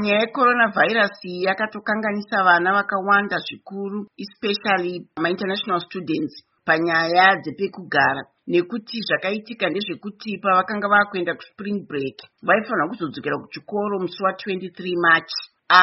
Nyaya yeCoronavirus yakatokanganisa vana vakawanda zvikuru, especially international students panyaya dzepekugara, nekuti zvakaitika ndezvekuti pavakanga vakuenda kuspring break vaifanira kuzodzokera kuchikoro musi wa23 March.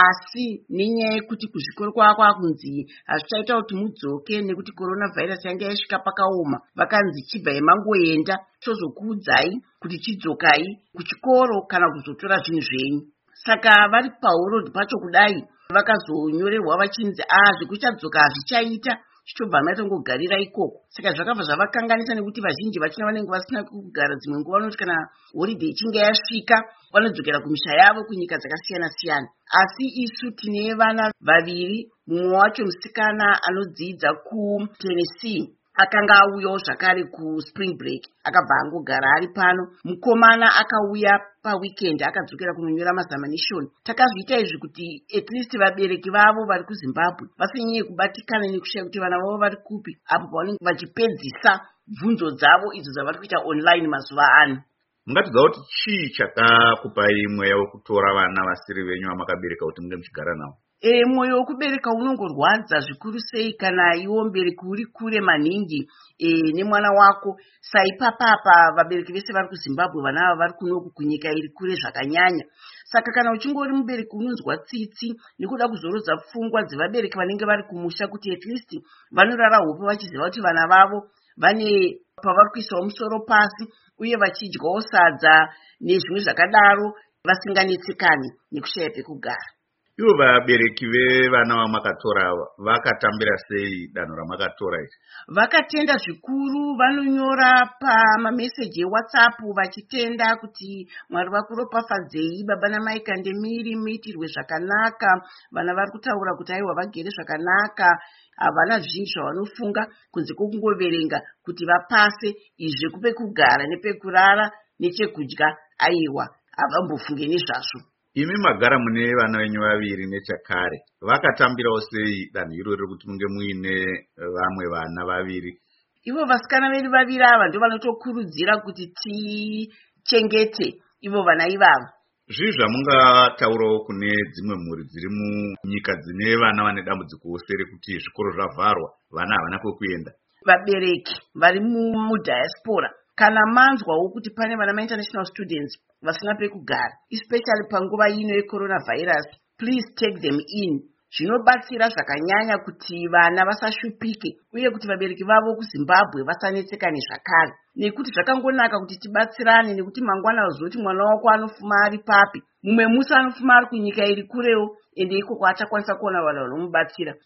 Asi nenyaya yekuti kuzvikoro kwakunzi hazvichaita kuti mudzoke nekuti coronavirus yanga yasvika pakaoma, vakanzi chibvai mangoenda tozokuudzai kuti chidzokai kuchikoro kana kuzotora zvinhu zvenyu. Saka vari paurodi pacho kudai vakazonyorerwa vachinzi zvekuchadzoka hazvichaita, chitobva matongogarira ikoko. Saka zvakabva zvavakanganisa nekuti vazhinji vachina vanenge vasina kugara dzimwe nguva vanoti kana holiday ichinge yasvika vanodzokera kumisha yavo kunyika dzakasiyana siyana. Asi isu tine vana vaviri, mumwe wacho musikana anodzidza kuTennessee akanga auyawo zvakare kuspring break akabva angogara ari pano. Mukomana akauya paweekend akadzokera kunonyora mazamanishoni. Takazviita izvi kuti at least vabereki vavo vari kuZimbabwe vasinyanye kubatikana nekushaya kuti vana vavo vari kupi apo pavanenge vachipedzisa bvunzo dzavo idzo dzavari kuita online mazuva ano. Mungatidza kuti chii chakakupai mweya wekutora vana vasiri venyu vamakabereka kuti munge muchigara navo? Mwoyo wekubereka unongorwadza zvikuru sei kana iwo mubereki uri kure maningi nemwana wako. Saipapapa vabereki vese vari kuZimbabwe, vana ava vari kunoku kunyika iri kure zvakanyanya. Saka kana uchingori mubereki unonzwa tsitsi nekuda kuzorodza pfungwa dzevabereki vanenge vari kumusha kuti at least vanorara hope vachiziva kuti vana vavo vane pavari kuisawo musoro pasi uye vachidyawo sadza nezvimwe zvakadaro vasinganetsekani nekushaya pekugara. Ivo vabereki vevana vamakatora vakatambira sei danho ramakatora iri? Vakatenda zvikuru, vanonyora pamameseji eWhatsApp vachitenda kuti Mwari vakuropafadzei, baba namai kandemiri muitirwe zvakanaka, vana vari kutaura kuti aiwa vagere zvakanaka, havana zvizhinji zvavanofunga kunze kwokungoverenga kuti vapase izvi zvekupekugara nepekurara nechekudya, aiwa havambofunge nezvazvo. Imi magara mune vana venyu vaviri nechakare, vakatambirawo sei danho irori kuti munge muine vamwe vana vaviri? Ivo vasikana vedu vaviri ava ndo vanotokurudzira kuti tichengete ivo vana ivava. Zvii zvamungataurawo kune dzimwe mhuri dziri munyika dzine vana vane dambudziko usere kuti zvikoro zvavharwa, vana havana kwekuenda? Vabereki vari mudiaspora kana manzwawo kuti pane vana international students vasina pekugara, especially panguva ino yeCoronavirus, please take them in. Zvinobatsira zvakanyanya kuti vana vasashupike uye kuti vabereki vavo kuZimbabwe vasanetseka nezvakare, nekuti zvakangonaka kuti tibatsirane, nekuti mangwana uzoti mwana wako anofuma ari papi, mumwe musi anofuma ari kunyika iri kurewo, ende ikoko achakwanisa kuona vanhu vanomubatsira.